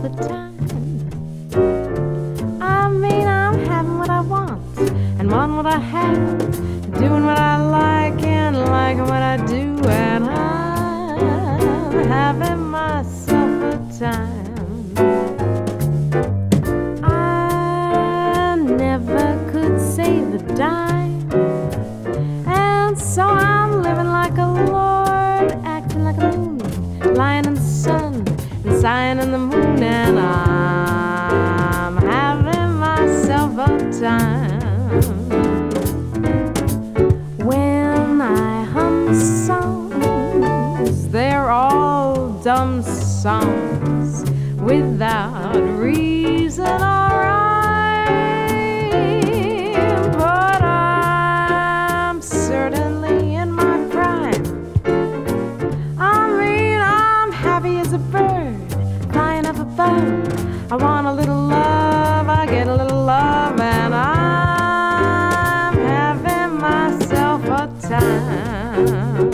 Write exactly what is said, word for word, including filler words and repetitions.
a time. I mean, I'm having what I want and want what I have, doing what I like and liking what I do, and I'm having myself a time. I never could save a dime, and so I'm living like a lord, acting like a moon, lying in the sun and sighing in the moon, and I'm having myself a time. When I hum songs, they're all dumb songs without reason or rhyme, but I'm certainly in my prime. I mean, I'm happy as a bird flying up above. I want a little love, I get a little love, and I'm having myself a time.